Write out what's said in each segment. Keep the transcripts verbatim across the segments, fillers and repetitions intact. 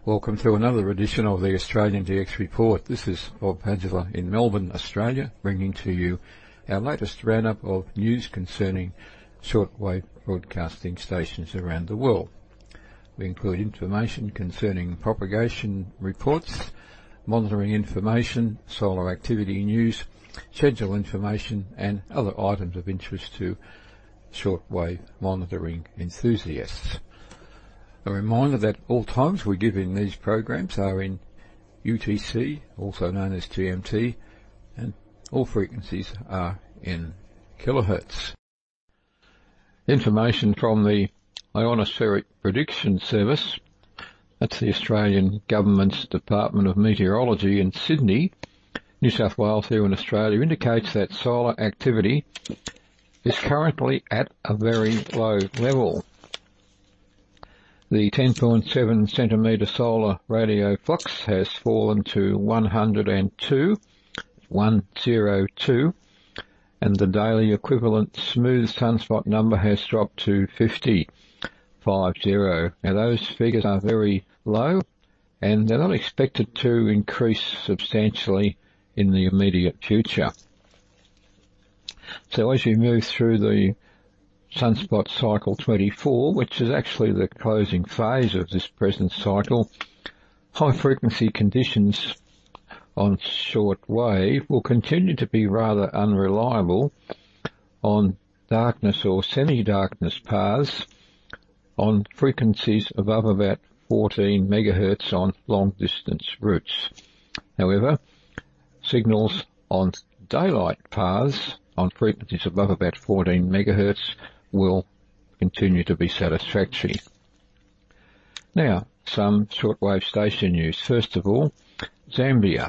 Welcome to another edition of the Australian D X Report. This is Bob Padula in Melbourne, Australia, bringing to you our latest roundup of news concerning shortwave broadcasting stations around the world. We include information concerning propagation reports, monitoring information, solar activity news, schedule information and other items of interest to shortwave monitoring enthusiasts. A reminder that all times we give in these programs are in U T C, also known as G M T, and all frequencies are in kilohertz. Information from the Ionospheric Prediction Service, that's the Australian Government's Department of Meteorology in Sydney, New South Wales here in Australia, indicates that solar activity is currently at a very low level. The ten point seven centimetre solar radio flux has fallen to one hundred two, one hundred two, and the daily equivalent smooth sunspot number has dropped to fifty, fifty. Now those figures are very low and they're not expected to increase substantially in the immediate future. So as you move through the Sunspot Cycle twenty-four, which is actually the closing phase of this present cycle, high-frequency conditions on short wave will continue to be rather unreliable on darkness or semi-darkness paths on frequencies above about fourteen megahertz on long-distance routes. However, signals on daylight paths on frequencies above about fourteen megahertz will continue to be satisfactory. Now, some shortwave station news. First of all, Zambia.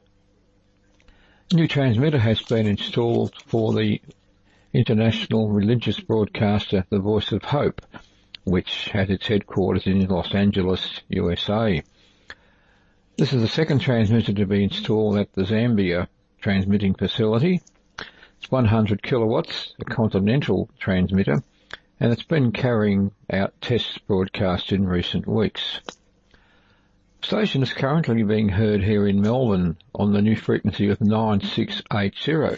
A new transmitter has been installed for the international religious broadcaster The Voice of Hope, which has its headquarters in Los Angeles, U S A. This is the second transmitter to be installed at the Zambia transmitting facility. It's one hundred kilowatts, a continental transmitter, and it's been carrying out test broadcasts in recent weeks. The station is currently being heard here in Melbourne on the new frequency of nine six eight zero.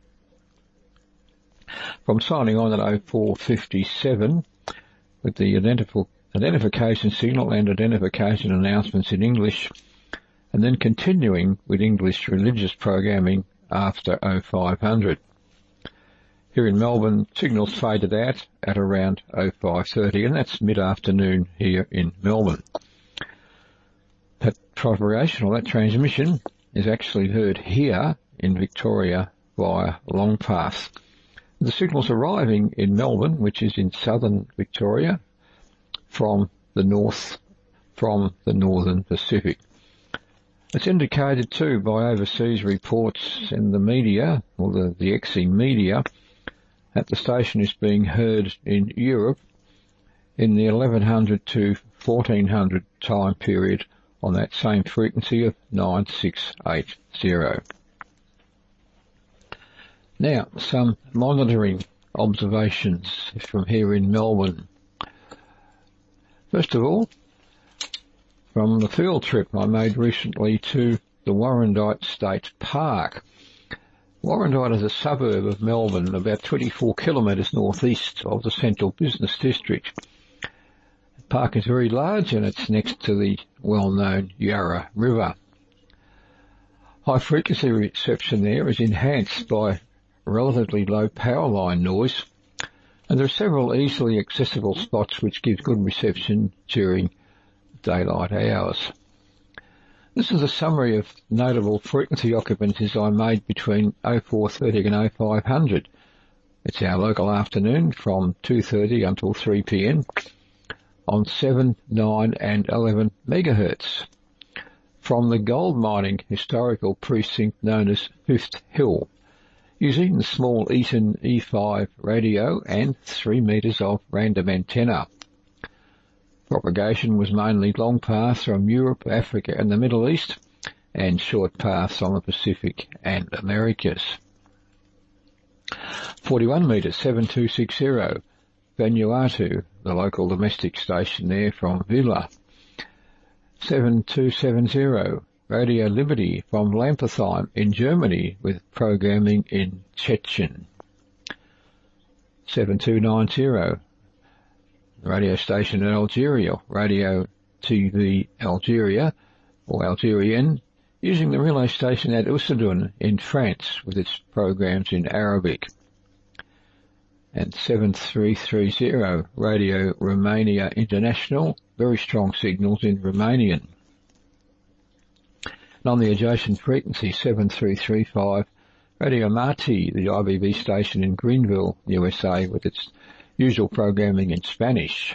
From signing on at oh four fifty-seven with the identif- identification signal and identification announcements in English, and then continuing with English religious programming after oh five hundred. Here in Melbourne, signals faded out at around oh five thirty, and that's mid-afternoon here in Melbourne. That propagation or that transmission is actually heard here in Victoria via Long Pass. The signal's arriving in Melbourne, which is in southern Victoria, from the north, from the northern Pacific. It's indicated too by overseas reports in the media, or the, the X E media, that the station is being heard in Europe in the eleven hundred to fourteen hundred time period on that same frequency of nine six eight zero. Now, some monitoring observations from here in Melbourne. First of all, from the field trip I made recently to the Warrandyte State Park. Warrandyte is a suburb of Melbourne, about twenty-four kilometres northeast of the central business district. The park is very large and it's next to the well-known Yarra River. High-frequency reception there is enhanced by relatively low power line noise, and there are several easily accessible spots which give good reception during daylight hours. This is a summary of notable frequency occupancies I made between oh four thirty and oh five hundred. It's our local afternoon from two thirty until three p m on seven, nine and eleven megahertz from the gold mining historical precinct known as Fifth Hill, using the small Eaton E five radio and three metres of random antenna. Propagation was mainly long paths from Europe, Africa and the Middle East, and short paths on the Pacific and Americas. forty-one metres, seven two six zero, Vanuatu, the local domestic station there from Villa. seven two seven zero, Radio Liberty from Lampertheim in Germany with programming in Chechen. seven two nine zero, radio station in Algeria, Radio T V Algeria, or Algerian, using the relay station at Usadun in France with its programs in Arabic. And seven three three zero, Radio Romania International, very strong signals in Romanian. And on the adjacent frequency, seven three three five, Radio Marti, the I B B station in Greenville, U S A, with its usual programming in Spanish.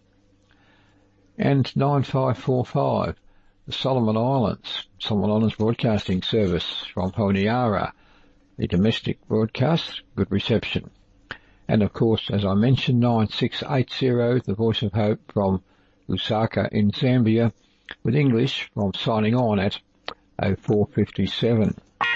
And nine five four five, the Solomon Islands, Solomon Islands Broadcasting Service from Honiara, the domestic broadcast, good reception. And of course, as I mentioned, nine six eight zero, the Voice of Hope from Lusaka in Zambia, with English from signing on at oh four fifty-seven.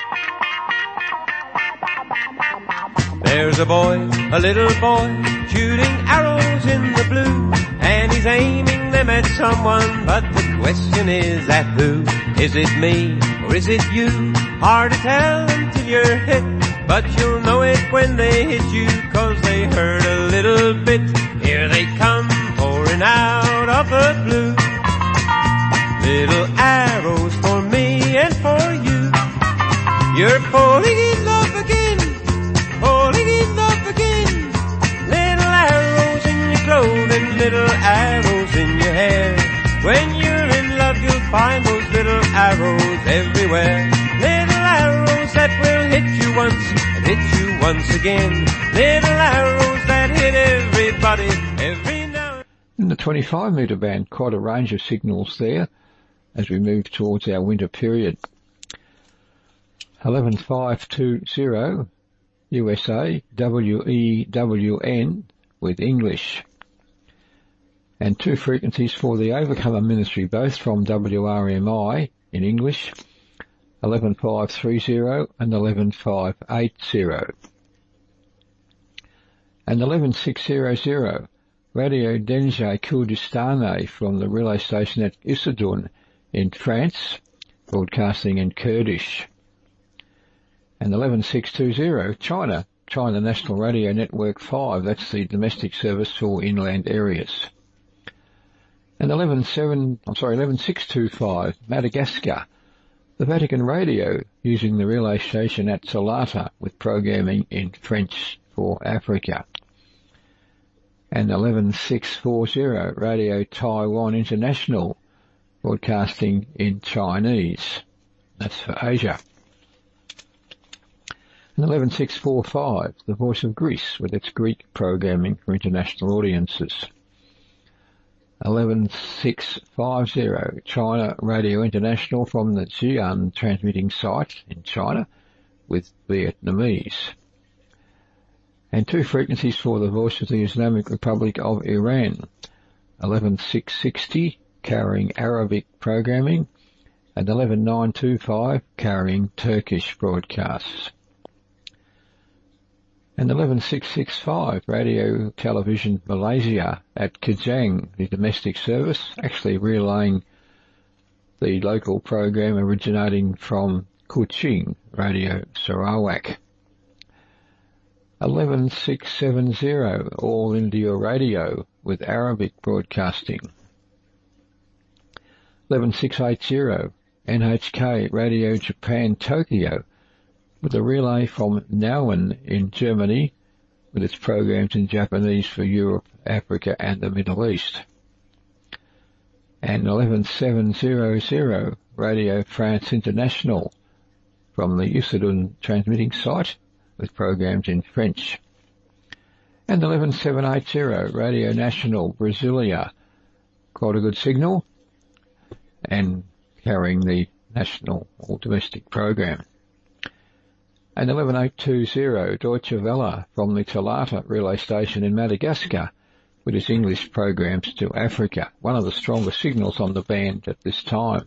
There's a boy, a little boy, shooting arrows in the blue, and he's aiming them at someone, but the question is at who? Is it me, or is it you? Hard to tell until you're hit, but you'll know it when they hit you, 'cause they hurt a little bit. Here they come, pouring out of the blue. Little arrows for me and for you. You're falling in love again, falling in love again. Little arrows in your clothing, little arrows in your hair. When you're in love, you'll find those little arrows everywhere. Little arrows that will hit you once and hit you once again. Little arrows that hit everybody every now. In the twenty-five metre band, quite a range of signals there as we move towards our winter period. eleven five two zero, U S A, W E W N with English. And two frequencies for the Overcomer Ministry, both from W R M I in English, eleven five three zero and eleven five eight zero. And eleven six hundred, Radio Denje Kurdistane from the relay station at Usadun in France, broadcasting in Kurdish. And eleven six twenty, China, China National Radio Network five, that's the domestic service for inland areas. And eleven seven, I'm sorry, eleven six twenty-five, Madagascar, the Vatican Radio, using the relay station at Salata with programming in French for Africa. And eleven six forty, Radio Taiwan International, broadcasting in Chinese. That's for Asia. And eleven six forty-five, The Voice of Greece, with its Greek programming for international audiences. eleven six fifty, China Radio International from the Xi'an transmitting site in China with Vietnamese. And two frequencies for the Voice of the Islamic Republic of Iran, eleven six sixty, carrying Arabic programming, and eleven nine twenty-five, carrying Turkish broadcasts. And eleven six sixty-five, Radio Television Malaysia at Kajang, the domestic service, actually relaying the local program originating from Kuching, Radio Sarawak. eleven six seventy, All India Radio with Arabic broadcasting. eleven six eighty, N H K Radio Japan Tokyo, with a relay from Nauen in Germany, with its programs in Japanese for Europe, Africa and the Middle East. And eleven seven hundred, Radio France International, from the Usadun transmitting site, with programs in French. And eleven seven eighty, Radio National Brasilia, quite a good signal, and carrying the national or domestic program. And eleven eight twenty, Deutsche Welle from the Talata relay station in Madagascar, with its English programs to Africa, one of the strongest signals on the band at this time.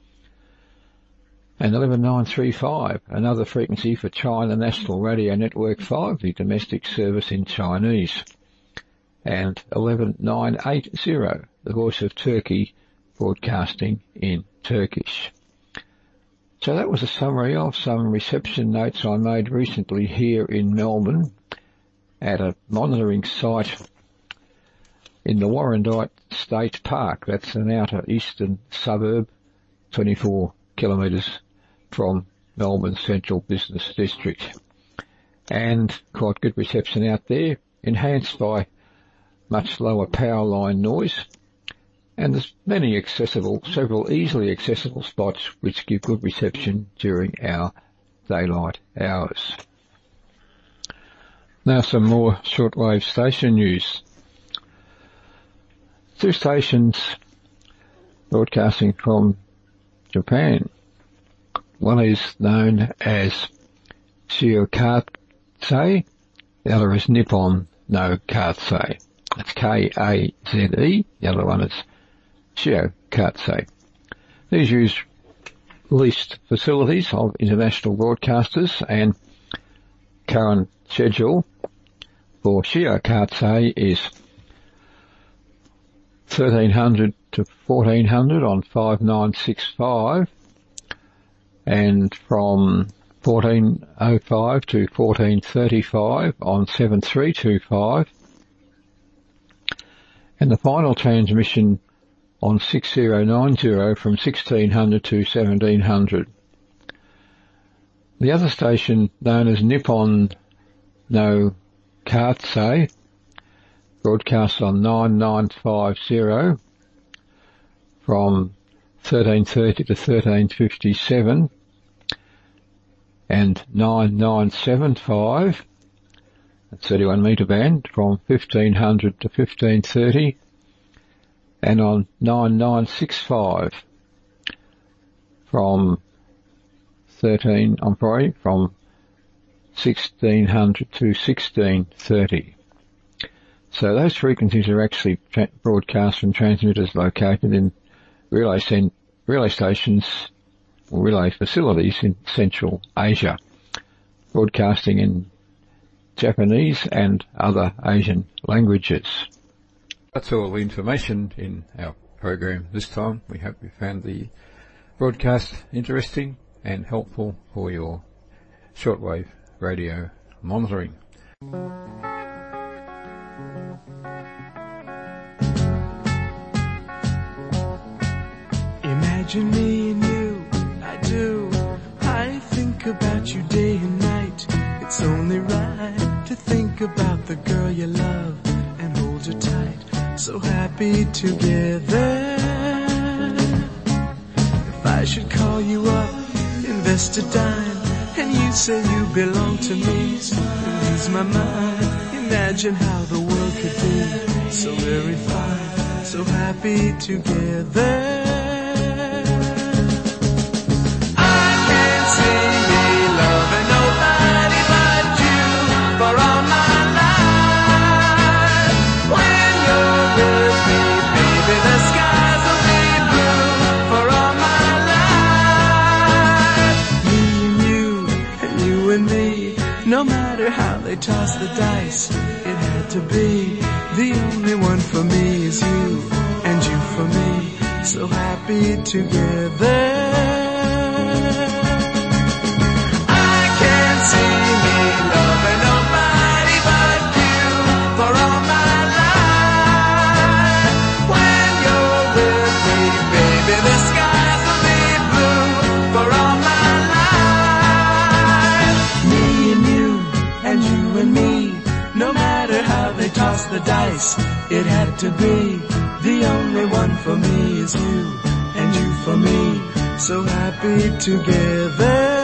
And eleven nine thirty-five, another frequency for China National Radio Network five, the domestic service in Chinese. And eleven nine eighty, the Voice of Turkey broadcasting in Turkish. So that was a summary of some reception notes I made recently here in Melbourne at a monitoring site in the Warrandyte State Park. That's an outer eastern suburb, twenty-four kilometres from Melbourne Central Business District. And quite good reception out there, enhanced by much lower power line noise. And there's many accessible, several easily accessible spots which give good reception during our daylight hours. Now some more shortwave station news. Two stations broadcasting from Japan. One is known as Shiokaze, the other is Nippon no Kaze. That's K A Z E, the other one is Shiokaze. These use leased facilities of international broadcasters, and current schedule for Shiokaze is thirteen hundred to fourteen hundred on five nine six five, and from fourteen oh five to fourteen thirty-five on seven three two five, and the final transmission on six oh nine oh from sixteen hundred to seventeen hundred. The other station, known as Nippon no Kaze, broadcasts on nine nine five oh from thirteen thirty to thirteen fifty-seven, and nine nine seven five, that's thirty-one metre band, from fifteen hundred to fifteen thirty, and on nine nine six five from thirteen, I'm sorry, from sixteen hundred to sixteen thirty. So those frequencies are actually tra- broadcast from transmitters located in relay, sen- relay stations or relay facilities in Central Asia, broadcasting in Japanese and other Asian languages. That's all the information in our program this time. We hope you found the broadcast interesting and helpful for your shortwave radio monitoring. Imagine me and you, I do. I think about you day and night. It's only right to think about the girl you love and hold her tight. So happy together. If I should call you up, invest a dime, and you say you belong to me, so lose my mind. Imagine how the world could be so very fine, so happy together. No matter how they toss the dice, it had to be. The only one for me is you, and you for me, so happy together. I can't see me loving nobody but you for all my life. When you're with me, baby, the skies will be blue for all my life. Me and you, and you and me, no matter how they toss the dice, it had to be. The only one for me is you, and you for me, so happy together.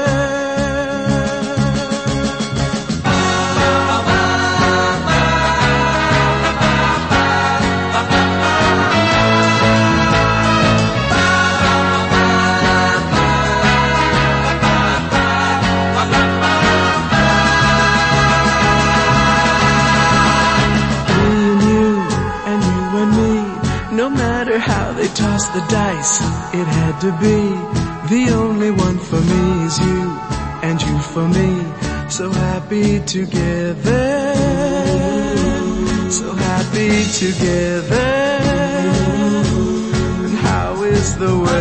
Toss the dice, it had to be. The only one for me is you, and you for me, so happy together, so happy together. And how is the way.